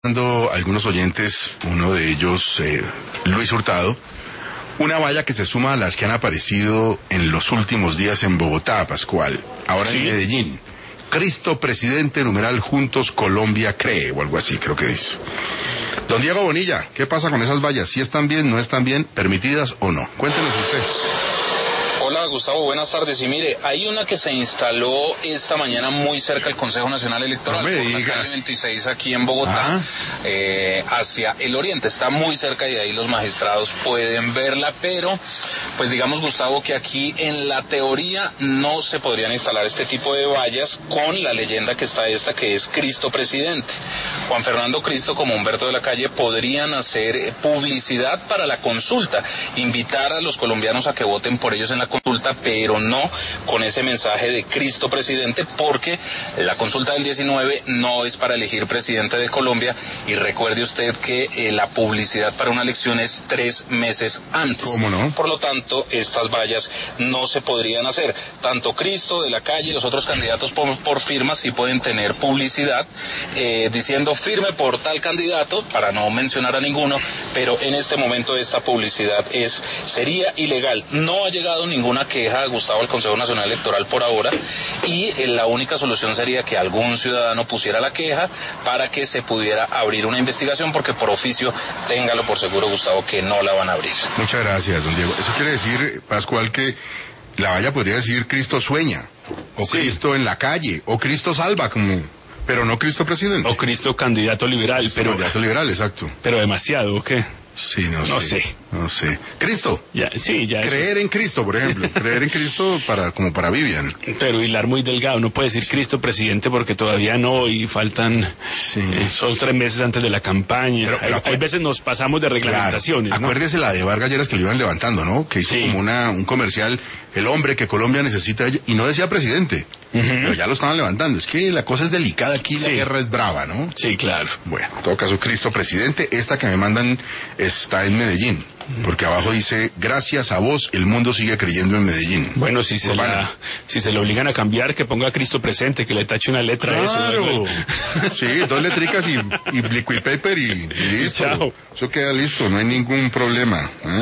Algunos oyentes, uno de ellos, Luis Hurtado, una valla que se suma a las que han aparecido en los últimos días en Bogotá, Pascual, ahora en Medellín. Cristo presidente, numeral Juntos Colombia cree, o algo así creo que dice. Don Diego Bonilla, ¿qué pasa con esas vallas? ¿Si están bien, no están bien, permitidas o no? Cuéntenos usted. Hola Gustavo, buenas tardes. Y mire, hay una que se instaló esta mañana muy cerca del Consejo Nacional Electoral, por la calle 26 aquí en Bogotá, hacia el oriente. Está muy cerca y de ahí los magistrados pueden verla, pero pues digamos, Gustavo, que aquí en la teoría no se podrían instalar este tipo de vallas con la leyenda que está esta, que es Cristo presidente. Juan Fernando Cristo como Humberto de la Calle podrían hacer publicidad para la consulta, invitar a los colombianos a que voten por ellos en la consulta, pero no con ese mensaje de Cristo presidente, porque la consulta del 19 no es para elegir presidente de Colombia, y recuerde usted que la publicidad para una elección es 3 meses antes. ¿Cómo no? Por lo tanto, estas vallas no se podrían hacer. Tanto Cristo de la Calle y los otros candidatos por firmas sí pueden tener publicidad diciendo firme por tal candidato, para no mencionar a ninguno, pero en este momento esta publicidad sería ilegal. No ha llegado ninguna queja, Gustavo, al Consejo Nacional Electoral por ahora, y la única solución sería que algún ciudadano pusiera la queja para que se pudiera abrir una investigación, porque por oficio, téngalo por seguro, Gustavo, que no la van a abrir. Muchas gracias, don Diego. Eso quiere decir, Pascual, que la valla podría decir Cristo sueña, o sí, Cristo en la calle, o Cristo salva, pero no Cristo presidente. O Cristo candidato liberal, Candidato liberal, exacto. Pero demasiado, ¿o qué? Sí, no sé. Cristo. Creer en Cristo, por ejemplo. Creer en Cristo como para Vivian. Pero hilar muy delgado. No puede decir Cristo presidente porque todavía no, y faltan son 3 meses antes de la campaña. Pero hay veces nos pasamos de reglamentaciones. Claro. Acuérdese la de Vargas Lleras, que lo iban levantando, ¿no? Que hizo como un comercial, el hombre que Colombia necesita, y no decía presidente. Pero ya lo estaban levantando. Es que la cosa es delicada aquí, la guerra es brava, ¿no? Sí, claro. Bueno, en todo caso, Cristo presidente. Esta que me mandan está en Medellín, porque abajo dice, gracias a vos, el mundo sigue creyendo en Medellín. Bueno, si se le obligan a cambiar, que ponga Cristo presente, que le tache una letra a eso. Claro. Sí, 2 letricas y liquid paper y listo. Chao. Eso queda listo, no hay ningún problema.